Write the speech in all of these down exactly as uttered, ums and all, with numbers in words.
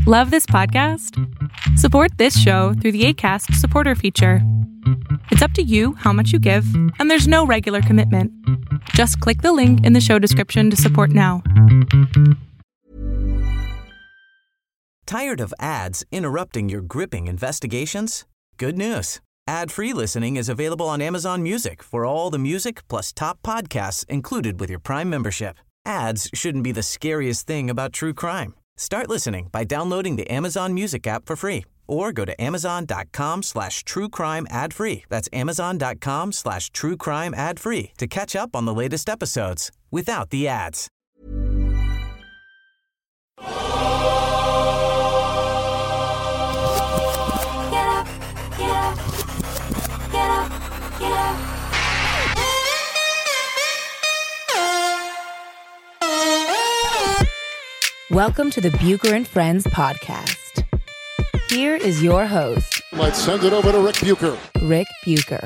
Love this podcast? Support this show through the Acast supporter feature. It's up to you how much you give, and there's no regular commitment. Just click the link in the show description to support now. Tired of ads interrupting your gripping investigations? Good news. Ad-free listening is available on Amazon Music for all the music plus top podcasts included with your Prime membership. Ads shouldn't be the scariest thing about true crime. Start listening by downloading the Amazon Music app for free or go to amazon.com slash true crime ad free. That's amazon.com slash true crime ad free to catch up on the latest episodes without the ads. Get up, get up, get up, get up. Welcome to the Bucher and Friends podcast. Here is your host. Might send it over to Rick Bucher. Rick Bucher.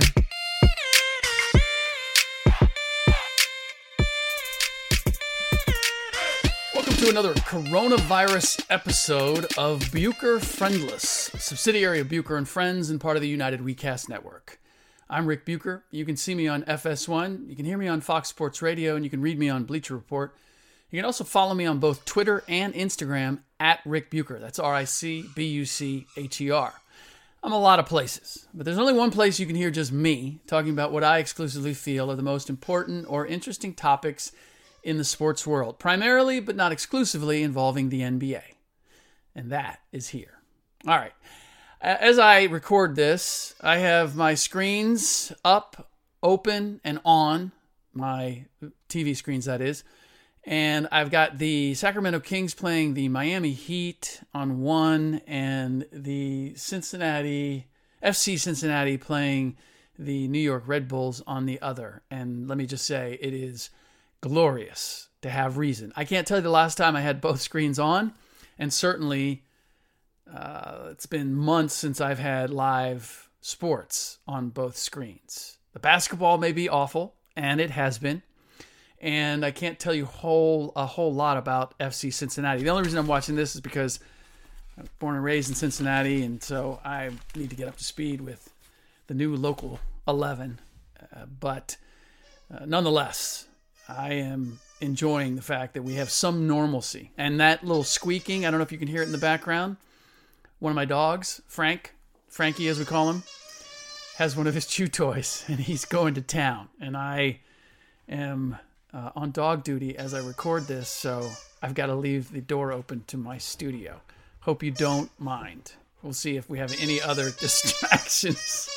Welcome to another coronavirus episode of Bucher Friendless, subsidiary of Bucher and Friends and part of the United WeCast network. I'm Rick Bucher. You can see me on F S one, you can hear me on Fox Sports Radio, and you can read me on Bleacher Report. You can also follow me on both Twitter and Instagram at Rick Bucher. That's R I C B U C H E R. I'm a lot of places, but there's only one place you can hear just me talking about what I exclusively feel are the most important or interesting topics in the sports world, primarily but not exclusively involving the N B A. And that is here. All right. As I record this, I have my screens up, open, and on, my T V screens that is. And I've got the Sacramento Kings playing the Miami Heat on one and the Cincinnati, F C Cincinnati playing the New York Red Bulls on the other. And let me just say, it is glorious to have reason. I can't tell you the last time I had both screens on, and certainly uh, it's been months since I've had live sports on both screens. The basketball may be awful, and it has been. And I can't tell you whole a whole lot about F C Cincinnati. The only reason I'm watching this is because I was born and raised in Cincinnati, and so I need to get up to speed with the new local eleven. Uh, but uh, nonetheless, I am enjoying the fact that we have some normalcy. And that little squeaking, I don't know if you can hear it in the background. One of my dogs, Frank, Frankie as we call him, has one of his chew toys, and he's going to town. And I am Uh, on dog duty as I record this, so I've got to leave the door open to my studio. Hope you don't mind. We'll see if we have any other distractions.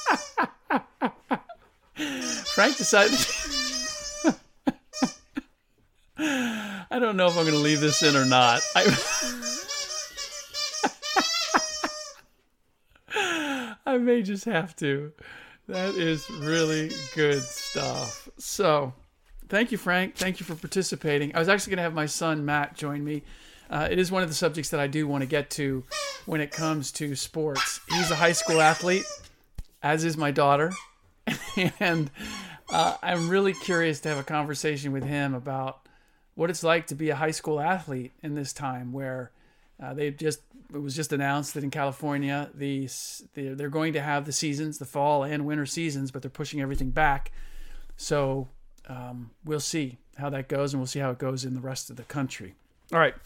Frank decided... I don't know if I'm going to leave this in or not. I... I may just have to. That is really good stuff. So... Thank you, Frank. Thank you for participating. I was actually going to have my son, Matt, join me. Uh, it is one of the subjects that I do want to get to when it comes to sports. He's a high school athlete, as is my daughter. And uh, I'm really curious to have a conversation with him about what it's like to be a high school athlete in this time where uh, they just it was just announced that in California, the, the they're going to have the seasons, the fall and winter seasons, but they're pushing everything back. So... Um, we'll see how that goes, and we'll see how it goes in the rest of the country. All right.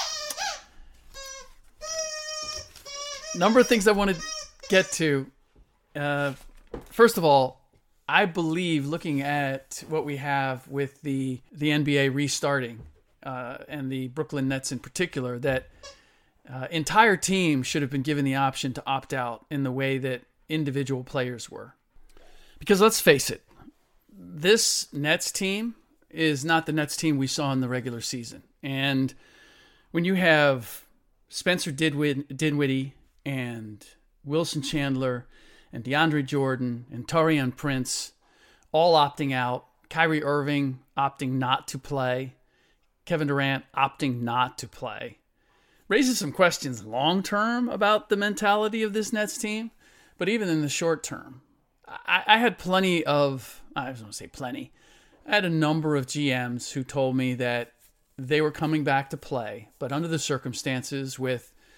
Number of things I want to get to. Uh, first of all, I believe looking at what we have with the, the N B A restarting uh, and the Brooklyn Nets in particular, that uh, entire teams should have been given the option to opt out in the way that individual players were. Because let's face it, this Nets team is not the Nets team we saw in the regular season. And when you have Spencer Dinwiddie, Dinwiddie and Wilson Chandler and DeAndre Jordan and Taurean Prince all opting out, Kyrie Irving opting not to play, Kevin Durant opting not to play, raises some questions long-term about the mentality of this Nets team. But even in the short term, I, I had plenty of... I was going to say plenty. I had a number of G Ms who told me that they were coming back to play, but under the circumstances with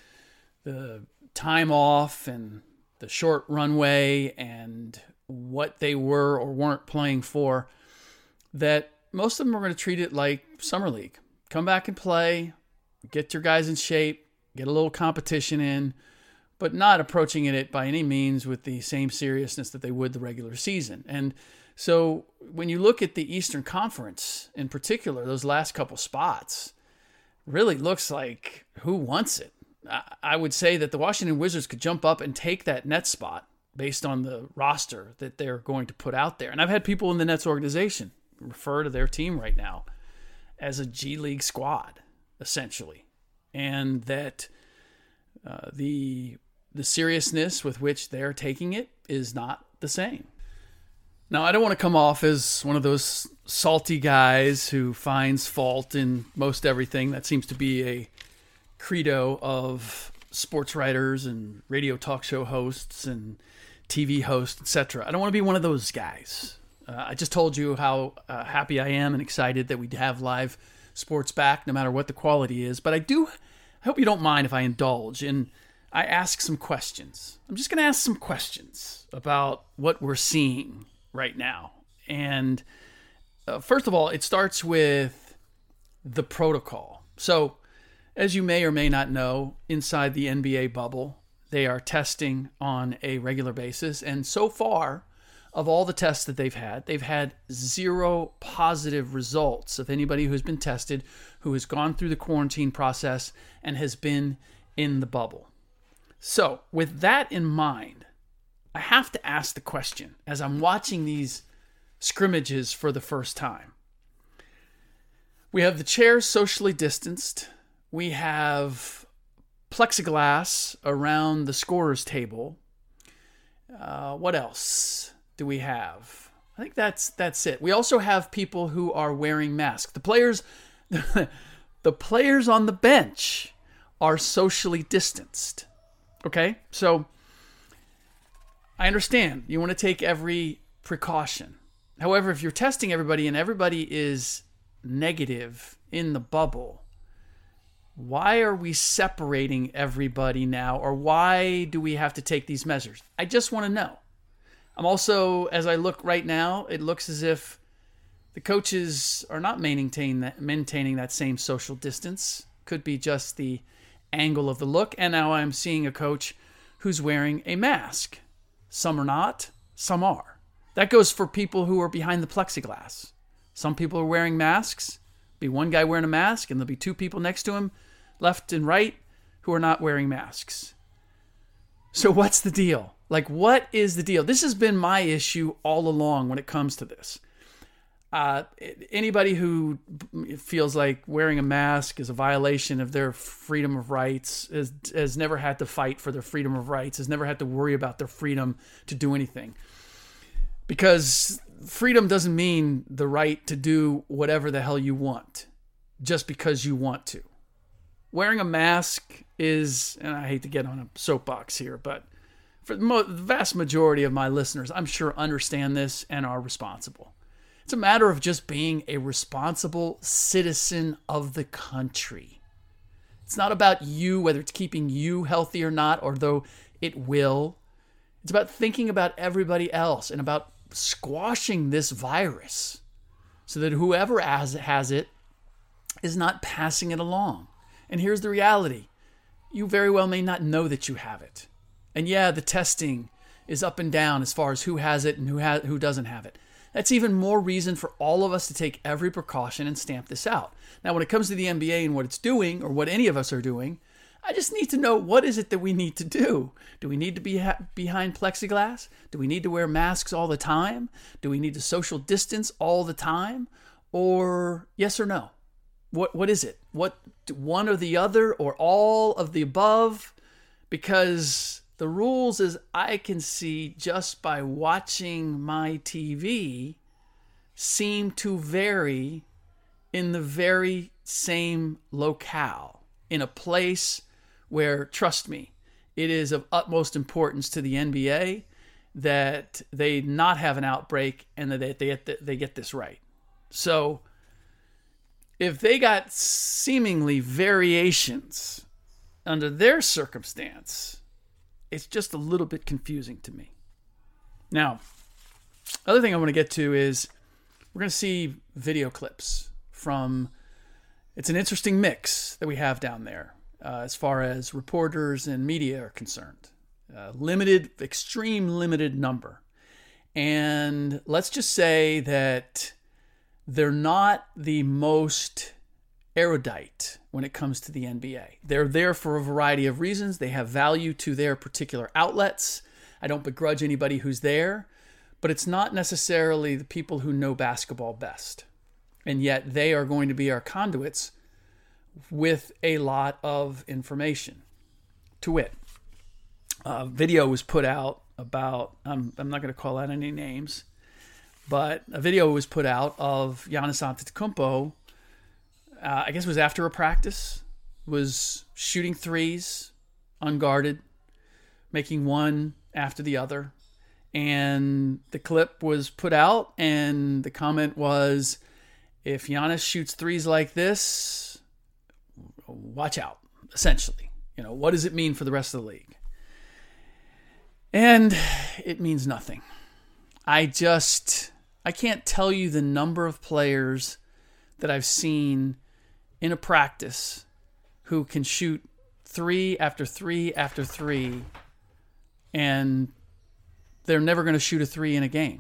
the time off and the short runway and what they were or weren't playing for, that most of them are going to treat it like Summer League. Come back and play, get your guys in shape, get a little competition in, but not approaching it by any means with the same seriousness that they would the regular season. And so when you look at the Eastern Conference in particular, those last couple spots really looks like who wants it. I would say that the Washington Wizards could jump up and take that Nets spot based on the roster that they're going to put out there. And I've had people in the Nets organization refer to their team right now as a G League squad, essentially. And that uh, the the seriousness with which they're taking it is not the same. Now, I don't want to come off as one of those salty guys who finds fault in most everything. That seems to be a credo of sports writers and radio talk show hosts and T V hosts, et cetera. I don't want to be one of those guys. Uh, I just told you how uh, happy I am and excited that we have live sports back, no matter what the quality is. But I do, I hope you don't mind if I indulge and I ask some questions. I'm just going to ask some questions about what we're seeing right now. And uh, first of all, it starts with the protocol. So, as you may or may not know, inside the N B A bubble, they are testing on a regular basis. And so far, of all the tests that they've had, they've had zero positive results of anybody who's been tested, who has gone through the quarantine process and has been in the bubble. So, with that in mind, I have to ask the question as I'm watching these scrimmages for the first time. We have the chairs socially distanced. We have plexiglass around the scorer's table. Uh, what else do we have? I think that's that's it. We also have people who are wearing masks. The players, the players on the bench are socially distanced. Okay, so I understand you want to take every precaution. However, if you're testing everybody and everybody is negative in the bubble, why are we separating everybody now? Or why do we have to take these measures? I just want to know. I'm also, as I look right now, it looks as if the coaches are not maintaining that, maintaining that same social distance. Could be just the angle of the look. And now I'm seeing a coach who's wearing a mask. Some are not, some are. That goes for people who are behind the plexiglass. Some people are wearing masks. Be one guy wearing a mask, and there'll be two people next to him, left and right, who are not wearing masks. So what's the deal? Like, what is the deal? This has been my issue all along when it comes to this. Uh, anybody who feels like wearing a mask is a violation of their freedom of rights has, has never had to fight for their freedom of rights, has never had to worry about their freedom to do anything. Because freedom doesn't mean the right to do whatever the hell you want just because you want to. Wearing a mask is, and I hate to get on a soapbox here, but for the, mo- the vast majority of my listeners, I'm sure understand this and are responsible. It's a matter of just being a responsible citizen of the country. It's not about you, whether it's keeping you healthy or not, or though it will. It's about thinking about everybody else and about squashing this virus so that whoever has, has it is not passing it along. And here's the reality. You very well may not know that you have it. And yeah, the testing is up and down as far as who has it and who ha- who doesn't have it. That's even more reason for all of us to take every precaution and stamp this out. Now, when it comes to the N B A and what it's doing, or what any of us are doing, I just need to know, what is it that we need to do? Do we need to be ha- behind plexiglass? Do we need to wear masks all the time? Do we need to social distance all the time? Or yes or no? What What is it? What, one or the other, or all of the above? Because the rules, as I can see just by watching my T V, seem to vary in the very same locale, in a place where, trust me, it is of utmost importance to the N B A that they not have an outbreak and that they, they, get, they get this right. So if they got seemingly variations under their circumstance, it's just a little bit confusing to me. Now, other thing I want to get to is we're going to see video clips from, it's an interesting mix that we have down there uh, as far as reporters and media are concerned. Uh, limited, extreme limited number. And let's just say that they're not the most erudite when it comes to the N B A. They're there for a variety of reasons. They have value to their particular outlets. I don't begrudge anybody who's there, but it's not necessarily the people who know basketball best. And yet they are going to be our conduits with a lot of information. To wit, a video was put out about, I'm, I'm not going to call out any names, but a video was put out of Giannis Antetokounmpo, uh, I guess it was after a practice, was shooting threes, unguarded, making one after the other. And the clip was put out, and the comment was, if Giannis shoots threes like this, watch out, essentially. You know, what does it mean for the rest of the league? And it means nothing. I just, I can't tell you the number of players that I've seen in a practice who can shoot three after three after three, and they're never going to shoot a three in a game.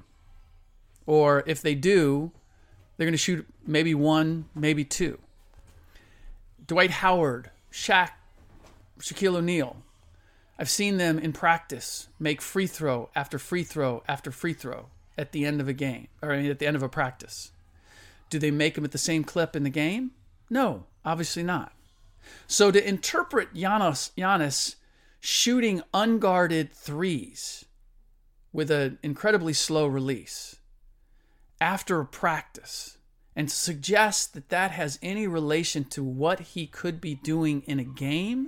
Or if they do, they're going to shoot maybe one, maybe two. Dwight Howard, Shaq, Shaquille O'Neal. I've seen them in practice make free throw after free throw after free throw at the end of a game, or at the end of a practice. Do they make them at the same clip in the game? No, obviously not. So to interpret Giannis, Giannis shooting unguarded threes with an incredibly slow release after a practice, and to suggest that that has any relation to what he could be doing in a game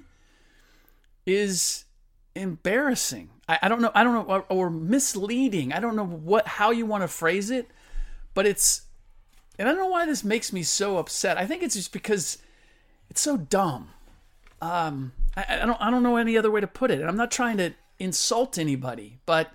is embarrassing. I, I don't know. I don't know, or, or misleading. I don't know what how you want to phrase it, but it's, and I don't know why this makes me so upset. I think it's just because it's so dumb. Um, I, I don't. I don't know any other way to put it. And I'm not trying to insult anybody, but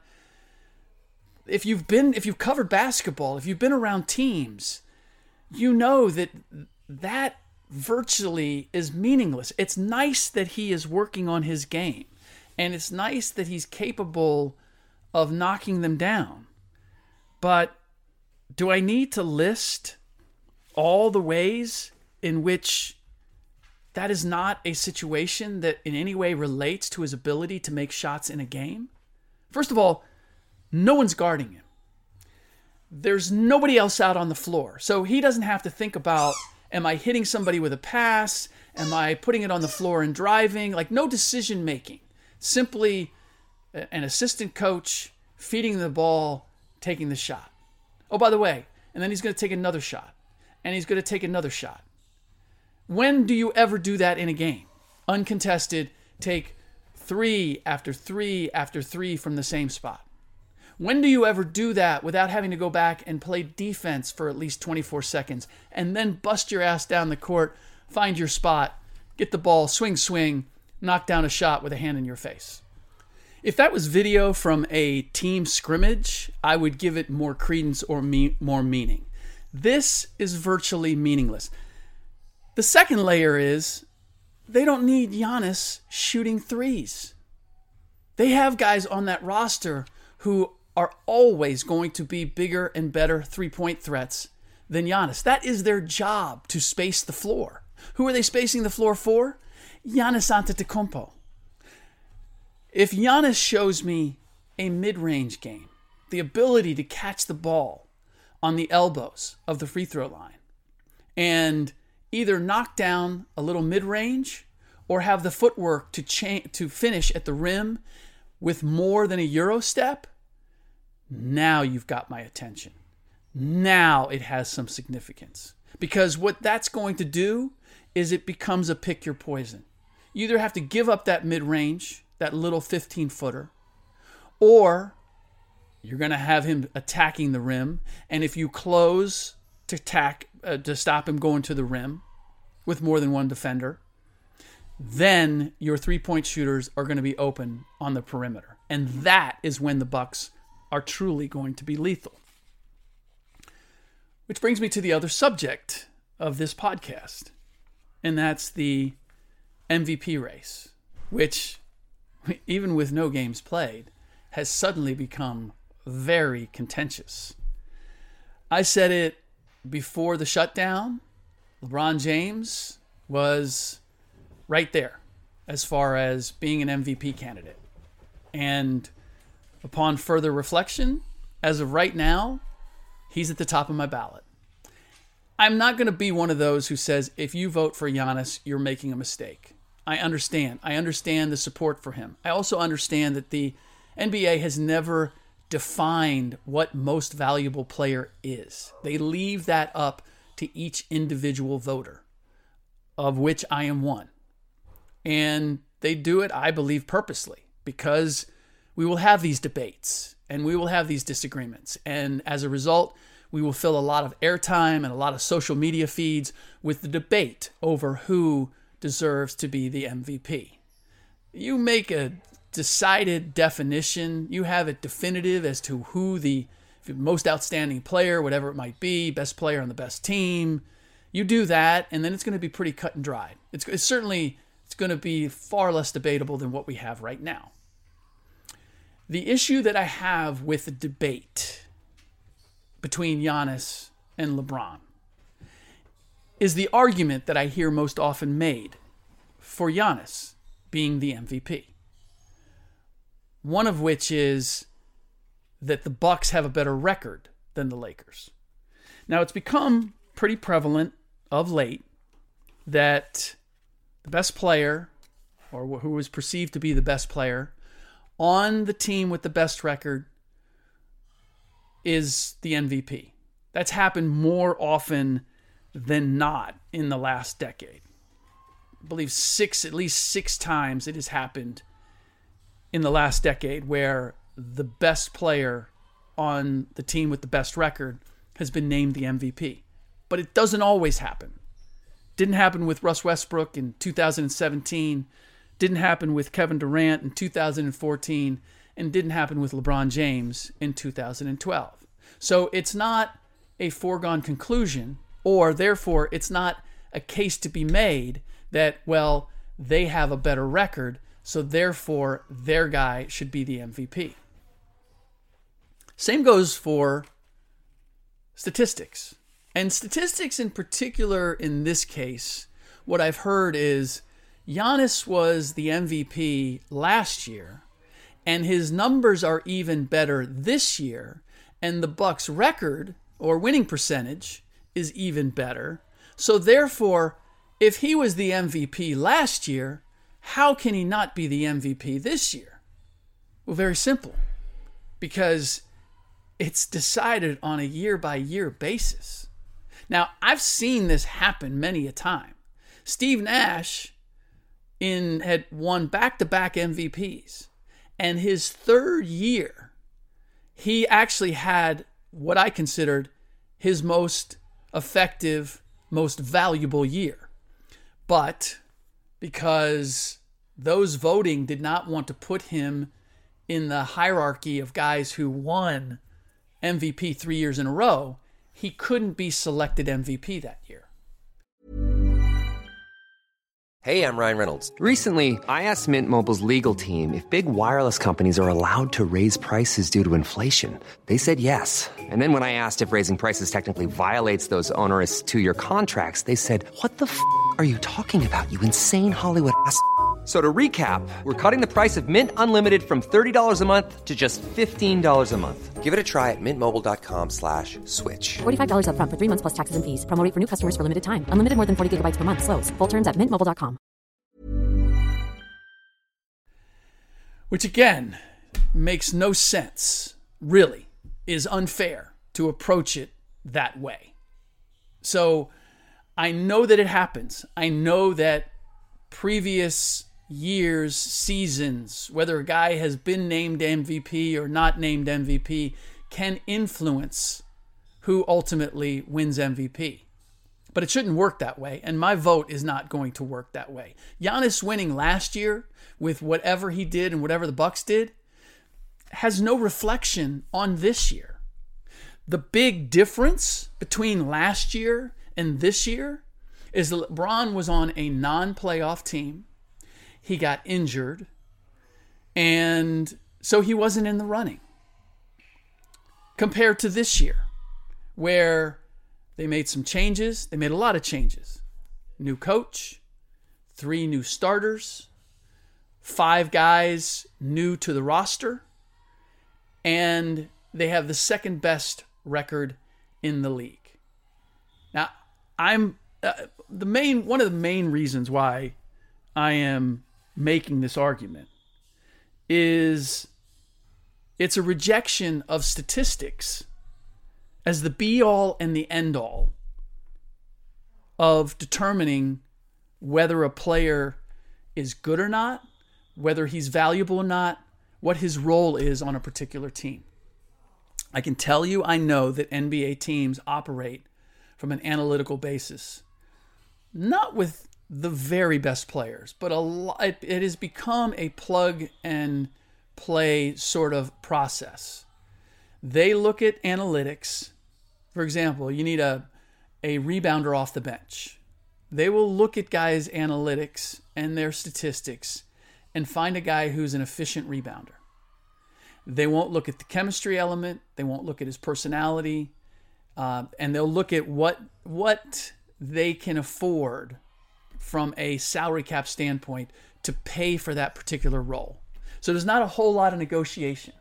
if you've been, if you've covered basketball, if you've been around teams, you know that that virtually is meaningless. It's nice that he is working on his game, and it's nice that he's capable of knocking them down. But do I need to list all the ways in which that is not a situation that in any way relates to his ability to make shots in a game? First of all, no one's guarding him. There's nobody else out on the floor. So he doesn't have to think about, am I hitting somebody with a pass? Am I putting it on the floor and driving? Like, no decision making. Simply an assistant coach feeding the ball, taking the shot. Oh, by the way, and then he's going to take another shot. And he's going to take another shot. When do you ever do that in a game? Uncontested, take three after three after three from the same spot. When do you ever do that without having to go back and play defense for at least twenty-four seconds and then bust your ass down the court, find your spot, get the ball, swing, swing, knock down a shot with a hand in your face? If that was video from a team scrimmage, I would give it more credence or me- more meaning. This is virtually meaningless. The second layer is they don't need Giannis shooting threes. They have guys on that roster who are always going to be bigger and better three-point threats than Giannis. That is their job, to space the floor. Who are they spacing the floor for? Giannis Antetokounmpo. If Giannis shows me a mid-range game, the ability to catch the ball on the elbows of the free throw line and either knock down a little mid-range or have the footwork to cha- to finish at the rim with more than a Euro step, now you've got my attention. Now it has some significance. Because what that's going to do is it becomes a pick your poison. You either have to give up that mid-range, that little fifteen-footer, or you're going to have him attacking the rim. And if you close to attack, uh, to stop him going to the rim with more than one defender, then your three-point shooters are going to be open on the perimeter. And that is when the Bucks are truly going to be lethal. Which brings me to the other subject of this podcast, and that's the M V P race, which, even with no games played, has suddenly become very contentious. I said it before the shutdown. LeBron James was right there as far as being an M V P candidate. And upon further reflection, as of right now, he's at the top of my ballot. I'm not going to be one of those who says, if you vote for Giannis, you're making a mistake. I understand. I understand the support for him. I also understand that the N B A has never defined what most valuable player is. They leave that up to each individual voter, of which I am one. And they do it, I believe, purposely, because we will have these debates and we will have these disagreements. And as a result, we will fill a lot of airtime and a lot of social media feeds with the debate over who deserves to be the M V P. You make a decided definition, you have it definitive as to who the most outstanding player, whatever it might be, best player on the best team. You do that, and then it's going to be pretty cut and dry. It's, it's certainly it's going to be far less debatable than what we have right now. The issue that I have with the debate between Giannis and LeBron is the argument that I hear most often made for Giannis being the M V P. One of which is that the Bucks have a better record than the Lakers. Now, it's become pretty prevalent of late that the best player, or who is perceived to be the best player, on the team with the best record is the M V P. That's happened more often than not in the last decade. I believe six, at least six times it has happened in the last decade where the best player on the team with the best record has been named the M V P. But it doesn't always happen. Didn't happen with Russ Westbrook in two thousand seventeen, didn't happen with Kevin Durant in two thousand fourteen, and didn't happen with LeBron James in two thousand twelve. So it's not a foregone conclusion, or therefore it's not a case to be made that, well, they have a better record, so therefore their guy should be the M V P. Same goes for statistics. And statistics in particular in this case, what I've heard is Giannis was the M V P last year, and his numbers are even better this year, and the Bucks' record or winning percentage is even better. So therefore, if he was the M V P last year, how can he not be the M V P this year? Well, very simple. Because it's decided on a year-by-year basis. Now, I've seen this happen many a time. Steve Nash in had won back-to-back M V Ps. And his third year, he actually had what I considered his most effective, most valuable year. But because those voting did not want to put him in the hierarchy of guys who won M V P three years in a row, he couldn't be selected M V P that year. Hey, I'm Ryan Reynolds. Recently, I asked Mint Mobile's legal team if big wireless companies are allowed to raise prices due to inflation. They said yes. And then when I asked if raising prices technically violates those onerous two-year contracts, they said, what the f*** are you talking about, you insane Hollywood ass f- So to recap, we're cutting the price of Mint Unlimited from thirty dollars a month to just fifteen dollars a month. Give it a try at mintmobile.com slash switch. forty-five dollars up front for three months plus taxes and fees. Promo rate for new customers for limited time. Unlimited more than forty gigabytes per month. Slows full terms at mint mobile dot com. Which again, makes no sense, really, is unfair to approach it that way. So I know that it happens. I know that previous years, seasons, whether a guy has been named M V P or not named M V P, can influence who ultimately wins M V P. But it shouldn't work that way, and my vote is not going to work that way. Giannis winning last year with whatever he did and whatever the Bucks did has no reflection on this year. The big difference between last year and this year is that LeBron was on a non-playoff team. He got injured, and so he wasn't in the running. Compared to this year, where they made some changes. They made a lot of changes. New coach, three new starters, five guys new to the roster, and they have the second best record in the league. Now, I'm uh, the main one of the main reasons why I am making this argument is it's a rejection of statistics as the be-all and the end-all of determining whether a player is good or not, whether he's valuable or not, what his role is on a particular team. I can tell you, I know that N B A teams operate from an analytical basis, not with the very best players, but a lot, it, it has become a plug-and-play sort of process. They look at analytics. For example, you need a, a rebounder off the bench. They will look at guys' analytics and their statistics and find a guy who's an efficient rebounder. They won't look at the chemistry element. They won't look at his personality. Uh, and they'll look at what what they can afford from a salary cap standpoint to pay for that particular role. So there's not a whole lot of negotiation.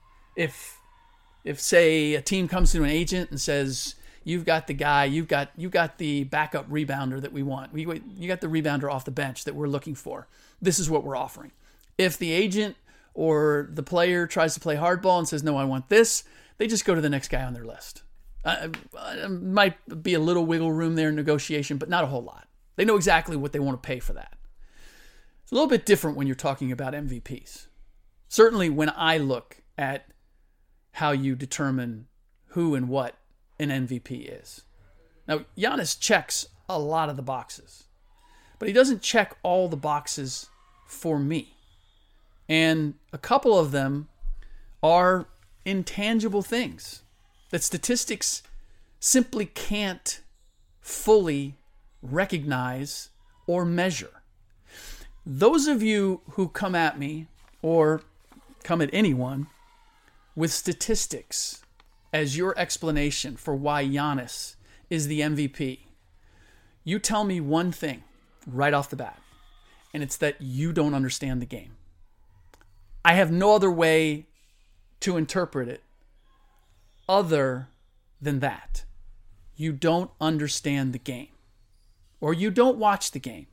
If If, say, a team comes to an agent and says, you've got the guy, you've got you got the backup rebounder that we want. We, you got the rebounder off the bench that we're looking for. This is what we're offering. If the agent or the player tries to play hardball and says, no, I want this, they just go to the next guy on their list. Uh, it might be a little wiggle room there in negotiation, but not a whole lot. They know exactly what they want to pay for that. It's a little bit different when you're talking about M V Ps. Certainly when I look at how you determine who and what an M V P is. Now, Giannis checks a lot of the boxes, but he doesn't check all the boxes for me. And a couple of them are intangible things that statistics simply can't fully recognize or measure. Those of you who come at me or come at anyone with statistics as your explanation for why Giannis is the M V P, you tell me one thing right off the bat, and it's that you don't understand the game. I have no other way to interpret it other than that. You don't understand the game, or you don't watch the game.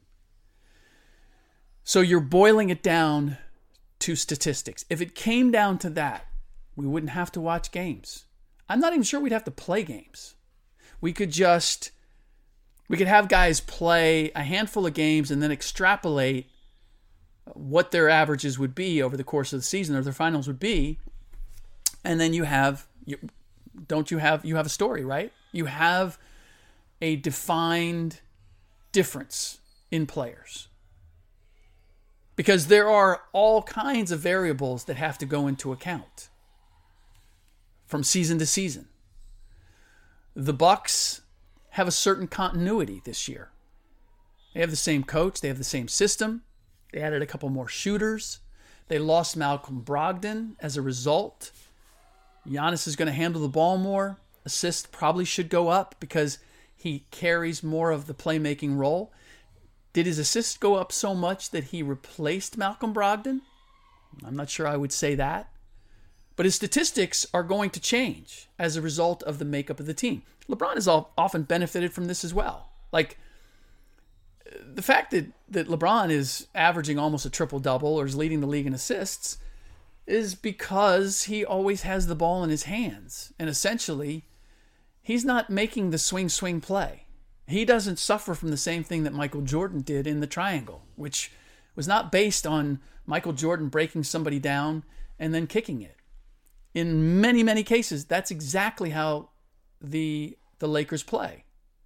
So you're boiling it down to statistics. If it came down to that, we wouldn't have to watch games. I'm not even sure we'd have to play games. We could just, we could have guys play a handful of games and then extrapolate what their averages would be over the course of the season, or their finals would be. And then you have, you, don't you have, you have a story, right? You have a defined difference in players. Because there are all kinds of variables that have to go into account from season to season. The Bucks have a certain continuity this year. They have the same coach. They have the same system. They added a couple more shooters. They lost Malcolm Brogdon as a result. Giannis is going to handle the ball more. Assists probably should go up because he carries more of the playmaking role. Did his assists go up so much that he replaced Malcolm Brogdon? I'm not sure I would say that. But his statistics are going to change as a result of the makeup of the team. LeBron has often benefited from this as well. Like, the fact that, that LeBron is averaging almost a triple-double or is leading the league in assists is because he always has the ball in his hands. And essentially, he's not making the swing-swing play. He doesn't suffer from the same thing that Michael Jordan did in the triangle, which was not based on Michael Jordan breaking somebody down and then kicking it. In many, many cases, that's exactly how the the Lakers play.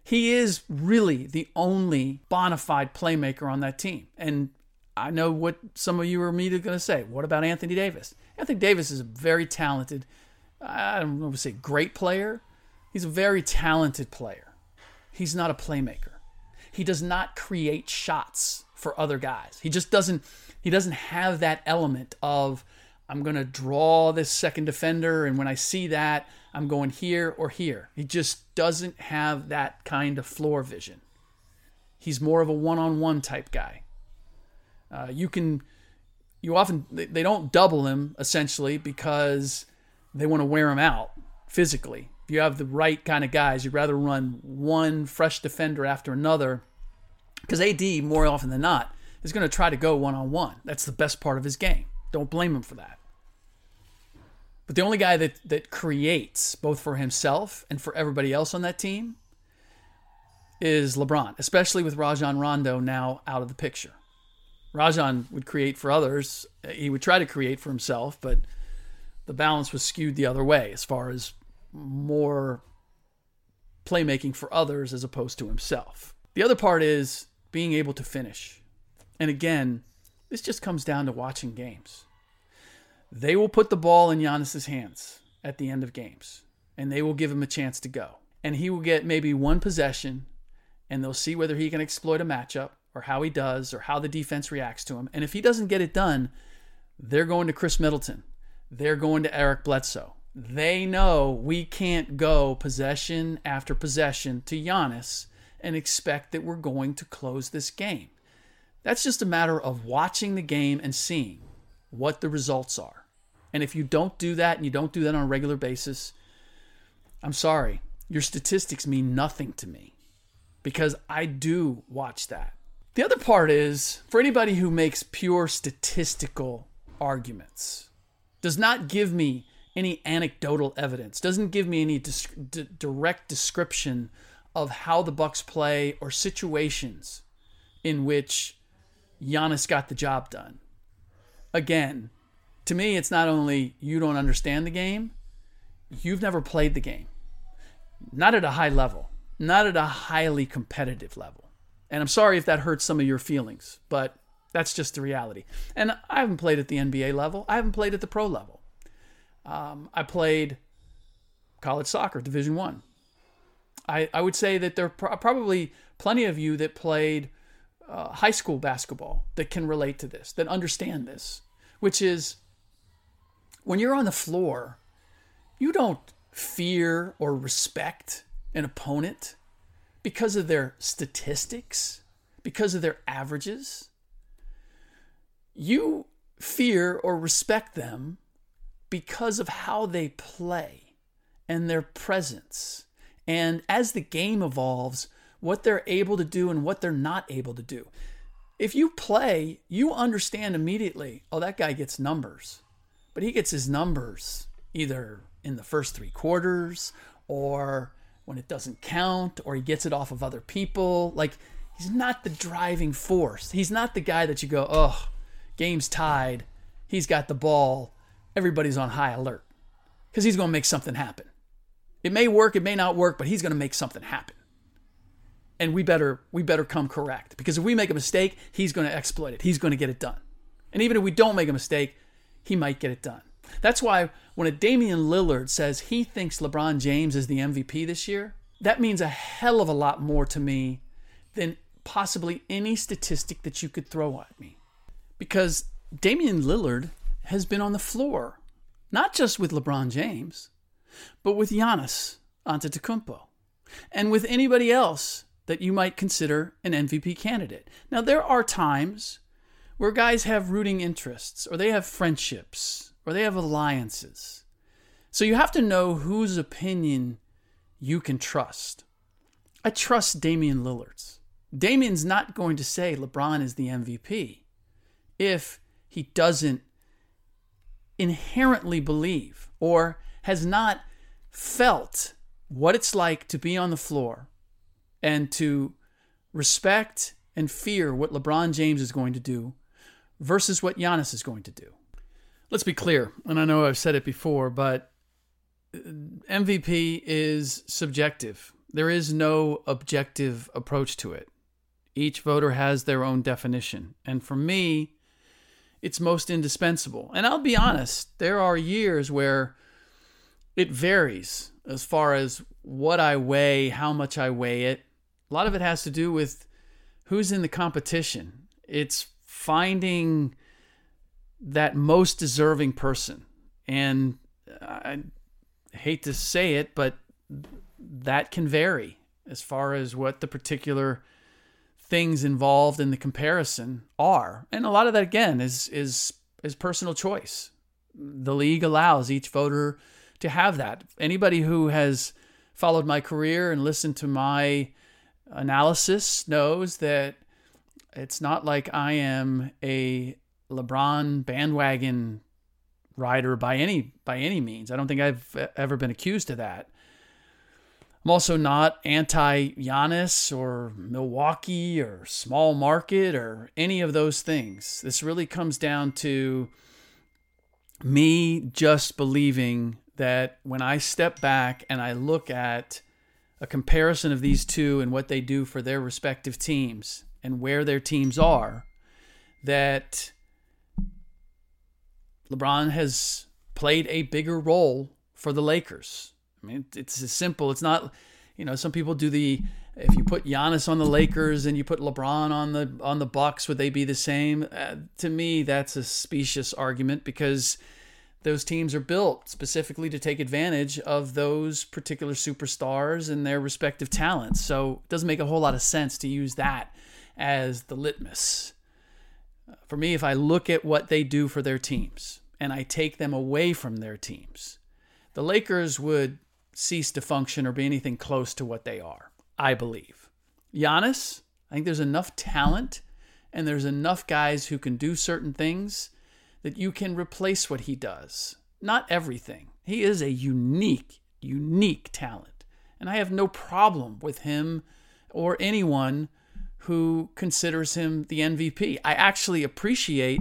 He is really the only bona fide playmaker on that team. And I know what some of you are immediately going to say. What about Anthony Davis? Anthony Davis is a very talented, I don't know if I say great player. He's a very talented player. He's not a playmaker. He does not create shots for other guys. He just doesn't, he doesn't have that element of, I'm going to draw this second defender, and when I see that, I'm going here or here. He just doesn't have that kind of floor vision. He's more of a one-on-one type guy. Uh, you can, you often, they don't double him essentially because they want to wear him out physically. If you have the right kind of guys, you'd rather run one fresh defender after another, because A D, more often than not, is going to try to go one-on-one. That's the best part of his game. Don't blame him for that. But the only guy that, that creates, both for himself and for everybody else on that team, is LeBron, especially with Rajon Rondo now out of the picture. Rajon would create for others. He would try to create for himself, but the balance was skewed the other way as far as more playmaking for others as opposed to himself. The other part is being able to finish. And again, this just comes down to watching games. They will put the ball in Giannis's hands at the end of games, and they will give him a chance to go. And he will get maybe one possession, and they'll see whether he can exploit a matchup or how he does or how the defense reacts to him. And if he doesn't get it done, they're going to Chris Middleton. They're going to Eric Bledsoe. They know we can't go possession after possession to Giannis and expect that we're going to close this game. That's just a matter of watching the game and seeing what the results are. And if you don't do that, and you don't do that on a regular basis, I'm sorry, your statistics mean nothing to me, because I do watch that. The other part is, for anybody who makes pure statistical arguments, does not give me any anecdotal evidence, doesn't give me any dis- d- direct description of how the Bucks play or situations in which Giannis got the job done. Again, to me, it's not only you don't understand the game, you've never played the game. Not at a high level, not at a highly competitive level. And I'm sorry if that hurts some of your feelings, but that's just the reality. And I haven't played at the N B A level. I haven't played at the pro level. Um, I played college soccer, Division One. I, I would say that there are pro- probably plenty of you that played uh, high school basketball that can relate to this, that understand this, which is when you're on the floor, you don't fear or respect an opponent because of their statistics, because of their averages. You fear or respect them because of how they play and their presence. And as the game evolves, what they're able to do and what they're not able to do. If you play, you understand immediately, oh, that guy gets numbers. But he gets his numbers either in the first three quarters or when it doesn't count, or he gets it off of other people. Like, he's not the driving force. He's not the guy that you go, oh, game's tied. He's got the ball. Everybody's on high alert. Because he's going to make something happen. It may work, it may not work, but he's going to make something happen. And we better we better come correct. Because if we make a mistake, he's going to exploit it. He's going to get it done. And even if we don't make a mistake, he might get it done. That's why when a Damian Lillard says he thinks LeBron James is the M V P this year, that means a hell of a lot more to me than possibly any statistic that you could throw at me. Because Damian Lillard has been on the floor, not just with LeBron James, but with Giannis Antetokounmpo, and with anybody else that you might consider an M V P candidate. Now, there are times where guys have rooting interests, or they have friendships, or they have alliances. So you have to know whose opinion you can trust. I trust Damian Lillard's. Damian's not going to say LeBron is the M V P if he doesn't inherently believe or has not felt what it's like to be on the floor and to respect and fear what LeBron James is going to do versus what Giannis is going to do. Let's be clear, and I know I've said it before, but M V P is subjective. There is no objective approach to it. Each voter has their own definition. And for me, it's most indispensable. And I'll be honest, there are years where it varies as far as what I weigh, how much I weigh it. A lot of it has to do with who's in the competition. It's finding that most deserving person. And I hate to say it, but that can vary as far as what the particular things involved in the comparison are. And a lot of that, again, is is is personal choice. The league allows each voter to have that. Anybody who has followed my career and listened to my analysis knows that it's not like I am a LeBron bandwagon rider by any by any means. I don't think I've ever been accused of that. I'm also not anti-Giannis or Milwaukee or small market or any of those things. This really comes down to me just believing that when I step back and I look at a comparison of these two and what they do for their respective teams and where their teams are, that LeBron has played a bigger role for the Lakers. I mean, it's as simple. It's not, you know, some people do the, if you put Giannis on the Lakers and you put LeBron on the on the Bucks, would they be the same? Uh, to me, that's a specious argument because those teams are built specifically to take advantage of those particular superstars and their respective talents. So it doesn't make a whole lot of sense to use that as the litmus. For me, if I look at what they do for their teams and I take them away from their teams, the Lakers would cease to function or be anything close to what they are, I believe. Giannis, I think there's enough talent and there's enough guys who can do certain things that you can replace what he does. Not everything. He is a unique, unique talent. And I have no problem with him or anyone who considers him the M V P. I actually appreciate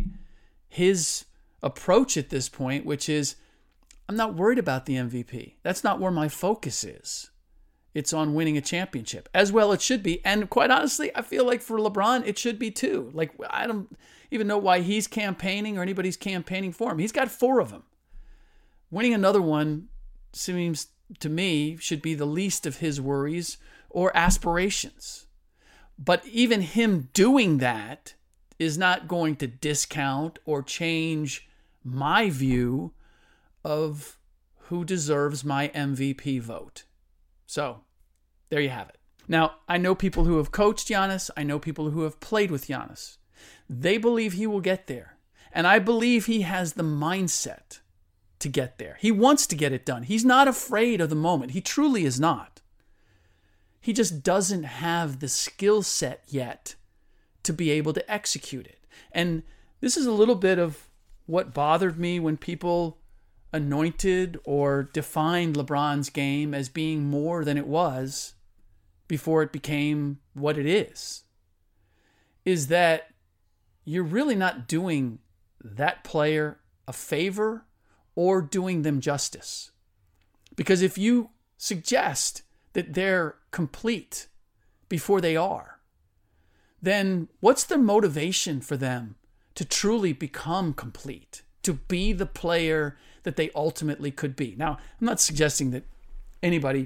his approach at this point, which is, I'm not worried about the M V P. That's not where my focus is. It's on winning a championship. As well it should be. And quite honestly, I feel like for LeBron, it should be too. Like, I don't even know why he's campaigning or anybody's campaigning for him. He's got four of them. Winning another one seems to me should be the least of his worries or aspirations. But even him doing that is not going to discount or change my view of who deserves my M V P vote. So, there you have it. Now, I know people who have coached Giannis. I know people who have played with Giannis. They believe he will get there. And I believe he has the mindset to get there. He wants to get it done. He's not afraid of the moment. He truly is not. He just doesn't have the skill set yet to be able to execute it. And this is a little bit of what bothered me when people anointed or defined LeBron's game as being more than it was before it became what it is, is that you're really not doing that player a favor or doing them justice. Because if you suggest that they're complete before they are, then what's the motivation for them to truly become complete, to be the player that they ultimately could be? Now, I'm not suggesting that anybody,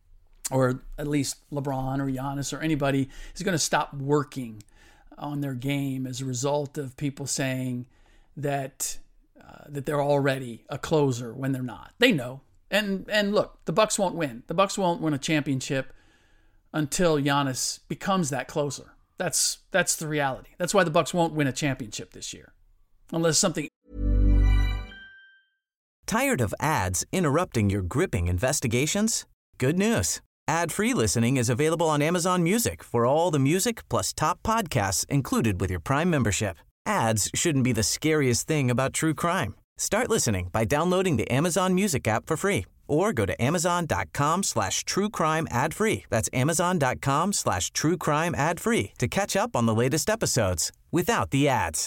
or at least LeBron or Giannis or anybody, is going to stop working on their game as a result of people saying that uh, that they're already a closer when they're not. They know. And and look, the Bucks won't win. The Bucks won't win a championship until Giannis becomes that closer. That's that's the reality. That's why the Bucks won't win a championship this year, unless something. Tired of ads interrupting your gripping investigations? Good news. Ad-free listening is available on Amazon Music for all the music plus top podcasts included with your Prime membership. Ads shouldn't be the scariest thing about true crime. Start listening by downloading the Amazon Music app for free or go to amazon.com slash true crime ad free. That's amazon.com slash true crime ad free to catch up on the latest episodes without the ads.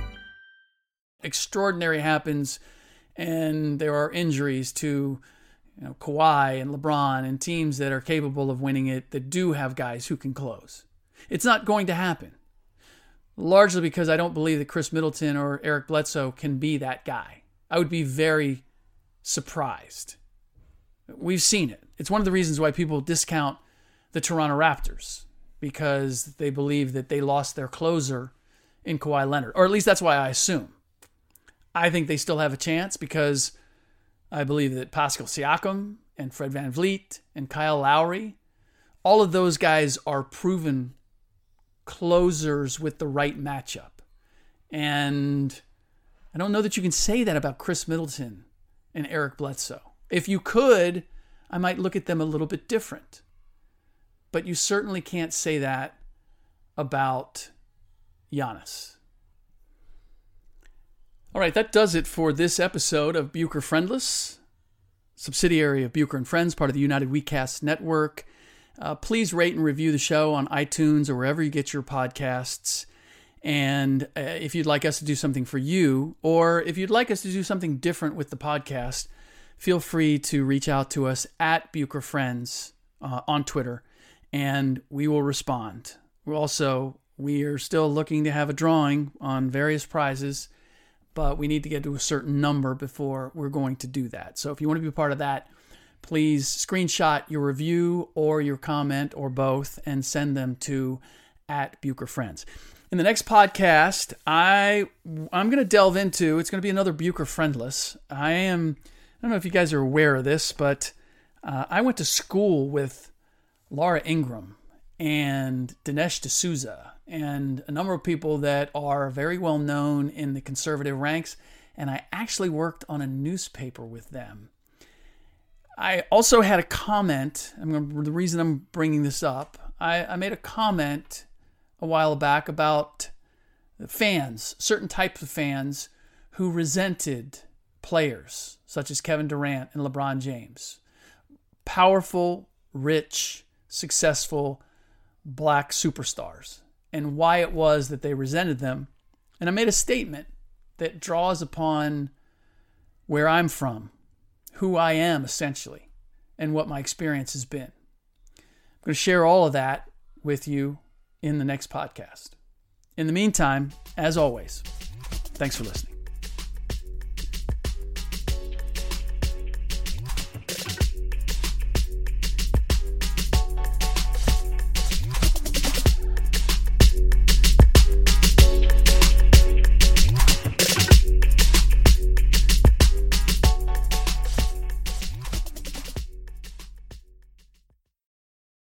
Extraordinary happens and there are injuries to You know, Kawhi and LeBron and teams that are capable of winning it, that do have guys who can close. It's not going to happen. Largely because I don't believe that Chris Middleton or Eric Bledsoe can be that guy. I would be very surprised. We've seen it. It's one of the reasons why people discount the Toronto Raptors, because they believe that they lost their closer in Kawhi Leonard. Or at least that's why I assume. I think they still have a chance because I believe that Pascal Siakam and Fred VanVleet and Kyle Lowry, all of those guys are proven closers with the right matchup. And I don't know that you can say that about Chris Middleton and Eric Bledsoe. If you could, I might look at them a little bit different. But you certainly can't say that about Giannis. All right, that does it for this episode of Bucher Friendless, subsidiary of Bucher and Friends, part of the United WeCast Network. Uh, please rate and review the show on iTunes or wherever you get your podcasts. And uh, if you'd like us to do something for you, or if you'd like us to do something different with the podcast, feel free to reach out to us at Bucher Friends uh, on Twitter, and we will respond. We're also, we are still looking to have a drawing on various prizes, but we need to get to a certain number before we're going to do that. So if you want to be a part of that, please screenshot your review or your comment or both and send them to at Bucher Friends. In the next podcast, I, I'm going to delve into, it's going to be another Bucher Friendless. I am, I don't know if you guys are aware of this, but uh, I went to school with Laura Ingraham and Dinesh D'Souza and a number of people that are very well known in the conservative ranks, and I actually worked on a newspaper with them. I also had a comment. I'm gonna, the reason I'm bringing this up, I, I made a comment a while back about fans, certain types of fans who resented players such as Kevin Durant and LeBron James. Powerful, rich, successful black superstars, and why it was that they resented them. And I made a statement that draws upon where I'm from, who I am essentially, and what my experience has been. I'm going to share all of that with you in the next podcast. In the meantime, as always, thanks for listening.